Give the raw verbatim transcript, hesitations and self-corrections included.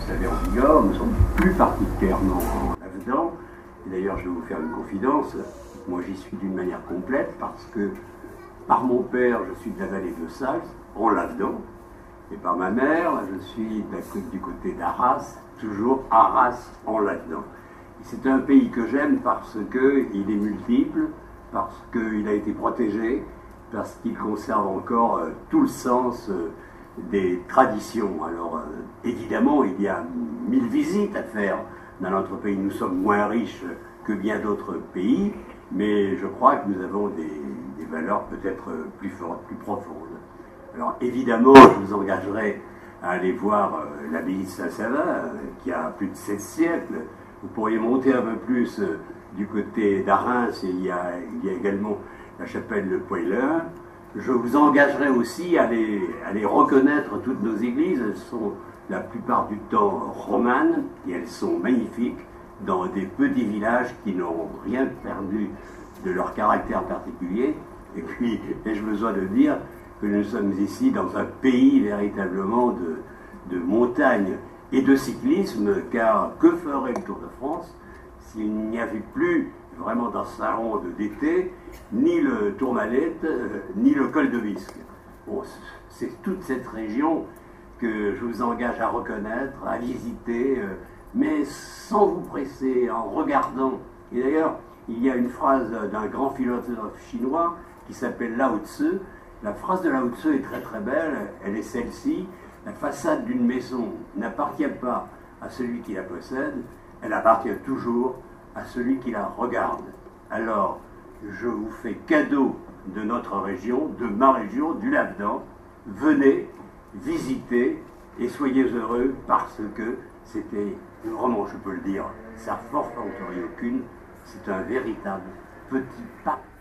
vous savez, en Bigorre, nous sommes plus particulièrement en Lavedan. Et d'ailleurs, je vais vous faire une confidence, moi j'y suis d'une manière complète parce que par mon père, je suis de la vallée de Saxe, en Lavedan, et par ma mère, je suis du côté d'Arras, toujours Arras en Lavedan. C'est un pays que j'aime parce qu'il est multiple, parce qu'il a été protégé, parce qu'il conserve encore euh, tout le sens euh, des traditions. Alors euh, évidemment, il y a mille visites à faire dans notre pays. Nous sommes moins riches que bien d'autres pays, mais je crois que nous avons des, des valeurs peut-être plus fortes, plus profondes. Alors évidemment, je vous engagerai à aller voir euh, l'abbaye de Saint-Savin, euh, qui a plus de sept siècles. Vous pourriez monter un peu plus euh, du côté d'Arins, et il y a, il y a également la chapelle de Poilin. Je vous engagerai aussi à les, à les reconnaître, toutes nos églises. Elles sont la plupart du temps romanes, et elles sont magnifiques, dans des petits villages qui n'ont rien perdu de leur caractère particulier. Et puis, ai-je besoin de dire que nous sommes ici dans un pays véritablement de, de montagne et de cyclisme, car que ferait le Tour de France s'il n'y avait plus vraiment dans sa ronde d'été ni le Tourmalet, euh, ni le col de Visque. Bon, c'est toute cette région que je vous engage à reconnaître, à visiter, euh, mais sans vous presser, en regardant. Et d'ailleurs, il y a une phrase d'un grand philosophe chinois qui s'appelle Lao Tzu. La phrase de Lao Tzu est très très belle, elle est celle-ci: la façade d'une maison n'appartient pas à celui qui la possède, elle appartient toujours à celui qui la regarde. Alors, je vous fais cadeau de notre région, de ma région, du Lavedan. Venez, visitez et soyez heureux parce que c'était, vraiment je peux le dire, sa force n'en aurait aucune, c'est un véritable petit pas